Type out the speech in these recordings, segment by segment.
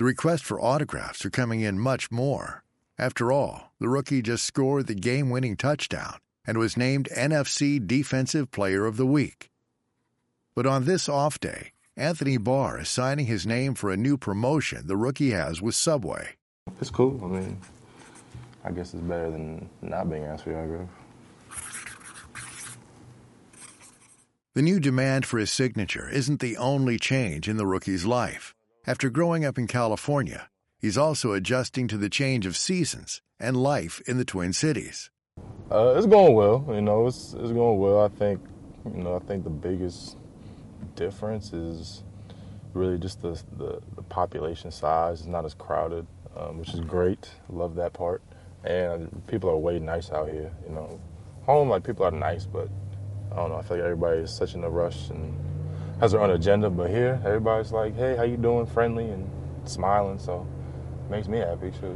The requests for autographs are coming in much more. After all, the rookie just scored the game-winning touchdown and was named NFC Defensive Player of the Week. But on this off day, Anthony Barr is signing his name for a new promotion the rookie has with Subway. It's cool. I mean, I guess it's better than not being asked for your autograph. The new demand for his signature isn't the only change in the rookie's life. After growing up in California, he's also adjusting to the change of seasons and life in the Twin Cities. It's going well. It's going well. I think the biggest difference is really just the population size. It's not as crowded, which is great. Love that part. And people are way nice out here. Home, people are nice, but I don't know. I feel like everybody is such in a rush and has their own agenda. But here, everybody's like, "Hey, how you doing?" Friendly and smiling. So it makes me happy too.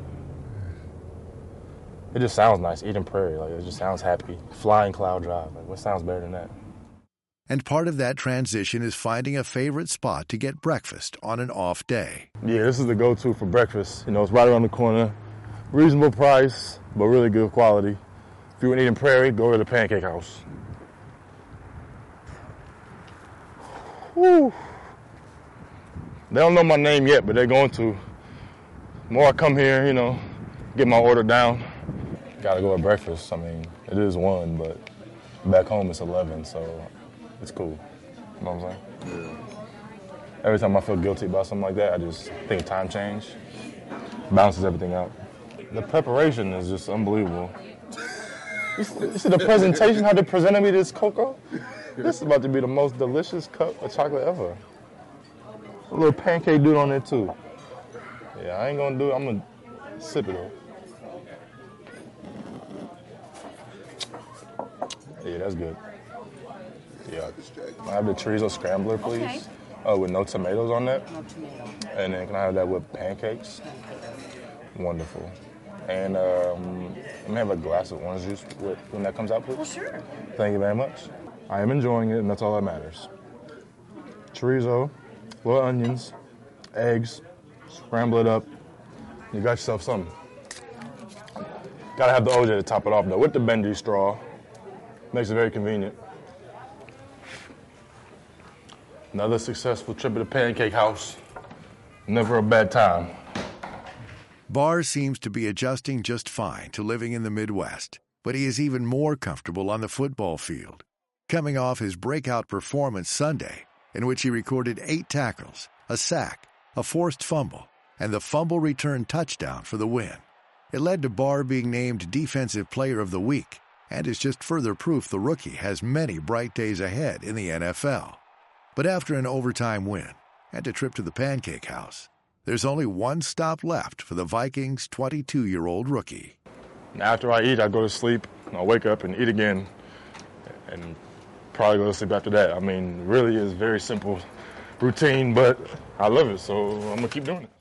It just sounds nice. Eden Prairie, it just sounds happy. Flying Cloud Drive. What sounds better than that? And part of that transition is finding a favorite spot to get breakfast on an off day. Yeah, this is the go-to for breakfast. It's right around the corner. Reasonable price, but really good quality. If you're in Eden Prairie, go to the Pancake House. Woo. They don't know my name yet, but they're going to. The more I come here, get my order down. Gotta go at breakfast. I mean, it is 1, but back home it's 11, so it's cool. You know what I'm saying? Yeah. Every time I feel guilty about something like that, I just think of time change. Balances everything out. The preparation is just unbelievable. You see the presentation, how they presented me this cocoa? This is about to be the most delicious cup of chocolate ever. A little pancake dude on there too. Yeah, I ain't gonna do it. I'm gonna sip it though. Yeah, that's good. Yeah, I have the chorizo scrambler, please. Okay. With no tomatoes on that. No tomato. And then can I have that with pancakes? Wonderful. And let me have a glass of orange juice when that comes out, please. Well, sure. Thank you very much. I am enjoying it, and that's all that matters. Chorizo, little onions, eggs, scramble it up. You got yourself something. Gotta have the OJ to top it off, though, with the bendy straw. Makes it very convenient. Another successful trip to the Pancake House. Never a bad time. Barr seems to be adjusting just fine to living in the Midwest, but he is even more comfortable on the football field, coming off his breakout performance Sunday, in which he recorded 8 tackles, a sack, a forced fumble, and the fumble return touchdown for the win. It led to Barr being named Defensive Player of the Week, and is just further proof the rookie has many bright days ahead in the NFL. But after an overtime win and a trip to the Pancake House, there's only one stop left for the Vikings' 22-year-old rookie. After I eat, I go to sleep, and I wake up and eat again, and probably go to sleep after that. I mean, really is very simple routine, but I love it, so I'm going to keep doing it.